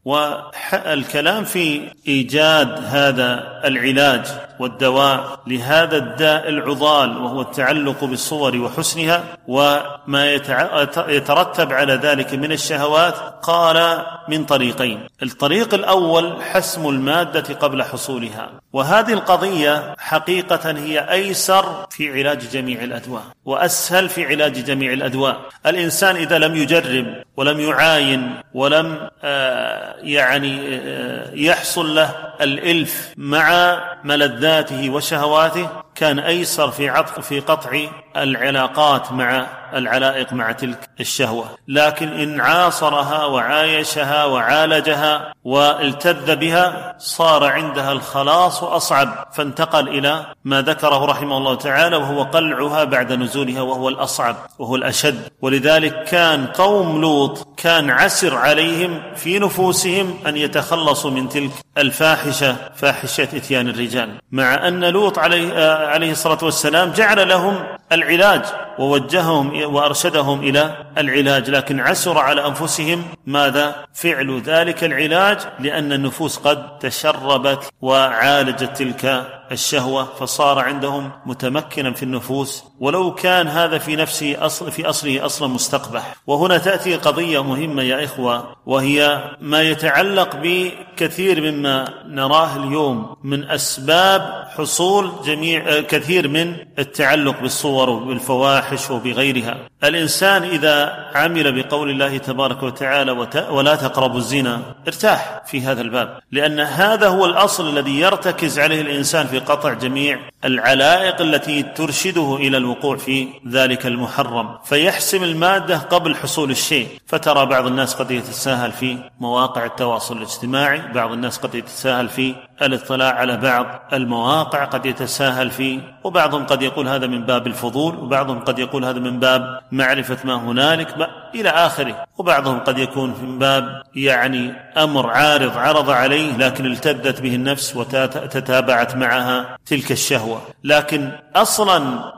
والكلام في إيجاد هذا العلاج والدواء لهذا الداء العضال وهو التعلق بالصور وحسنها وما يترتب على ذلك من الشهوات، قال من طريقين. الطريق الأول حسم المادة قبل حصولها، وهذه القضية حقيقة هي أيسر في علاج جميع الأدواء وأسهل في علاج جميع الأدواء. الإنسان إذا لم يجرب ولم يعاين ولم يحصل له الإلف مع ملذاته وشهواته كان أيسر في قطع العلاقات مع العلائق مع تلك الشهوة. لكن إن عاصرها وعايشها وعالجها والتذ بها صار عندها الخلاص أصعب، فانتقل إلى ما ذكره رحمه الله تعالى وهو قلعها بعد نزولها، وهو الأصعب وهو الأشد. ولذلك كان قوم لوط كان عسر عليهم في نفوسهم أن يتخلصوا من تلك الفاحشة، فاحشة إتيان الرجال، مع أن لوط عليه الصلاة والسلام جعل لهم العلاج ووجههم وأرشدهم إلى العلاج، لكن عسر على أنفسهم ماذا؟ فعل ذلك العلاج، لأن النفوس قد تشربت وعالجت تلك الشهوة، فصار عندهم متمكنا في النفوس ولو كان هذا في نفسه في أصله أصلا مستقبح. وهنا تأتي قضية مهمة يا إخوة، وهي ما يتعلق بكثير مما نراه اليوم من أسباب حصول كثير من التعلق بالصور وبالفواحش وبغيرها. الإنسان إذا عمل بقول الله تبارك وتعالى ولا تقربوا الزنا ارتاح في هذا الباب، لأن هذا هو الأصل الذي يرتكز عليه الإنسان في قطع جميع العلائق التي ترشده إلى الوقوع في ذلك المحرم، فيحسم المادة قبل حصول الشيء. فترى بعض الناس قد يتساهل في مواقع التواصل الاجتماعي، بعض الناس قد يتساهل في الاطلاع على بعض المواقع، قد يتساهل فيه، وبعضهم قد يقول هذا من باب الفضول، وبعضهم قد يقول هذا من باب معرفة ما هنالك إلى آخره، وبعضهم قد يكون من باب أمر عرض عليه لكن التذت به النفس وتتابعت معها تلك الشهوة. لكن أصلا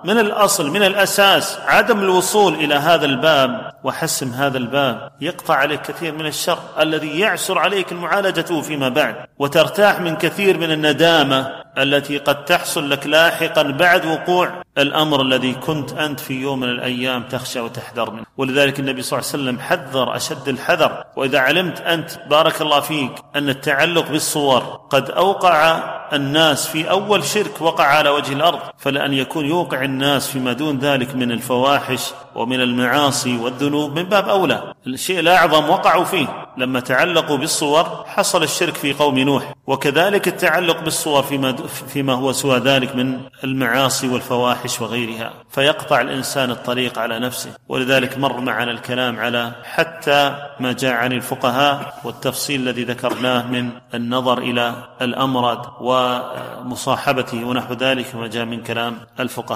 من الأساس عدم الوصول إلى هذا الباب وحسم هذا الباب يقطع عليك كثير من الشر الذي يعسر عليك معالجته فيما بعد، وترتاح من كثير من الندامة التي قد تحصل لك لاحقا بعد وقوع الأمر الذي كنت أنت في يوم من الأيام تخشى وتحذر منه. ولذلك النبي صلى الله عليه وسلم حذر أشد الحذر. وإذا علمت أنت بارك الله فيك أن التعلق بالصور قد أوقع الناس في أول شرك وقع على وجه الأرض، فلأن يكون يوقع الناس فيما دون ذلك من الفواحش ومن المعاصي والذنوب من باب أولى. الشيء الأعظم وقعوا فيه لما تعلقوا بالصور، حصل الشرك في قوم نوح، وكذلك التعلق بالصور فيما هو سوى ذلك من المعاصي والفواحش وغيرها، فيقطع الإنسان الطريق على نفسه. ولذلك مر معنا الكلام على حتى ما جاء عن الفقهاء والتفصيل الذي ذكرناه من النظر إلى الأمراض ومصاحبته ونحو ذلك، ما جاء من كلام الفقهاء.